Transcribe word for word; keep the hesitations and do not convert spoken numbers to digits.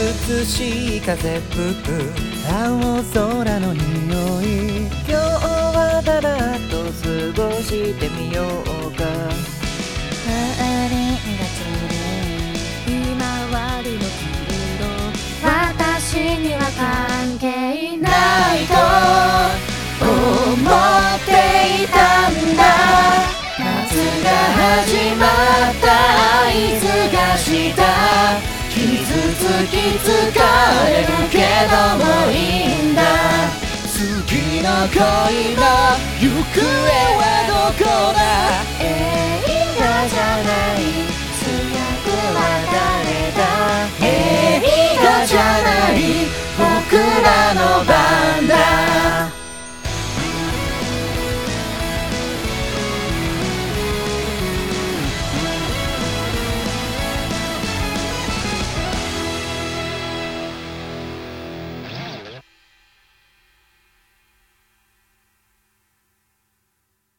涼しい風吹く青空の匂い、今日はだらっと過ごしてみようか。 風鈴が散るひまわりの黄色、私には関係ないと思っていたんだ。夏が始まった合図がした。傷つき疲れるけどもいいんだ。 次の恋の行方は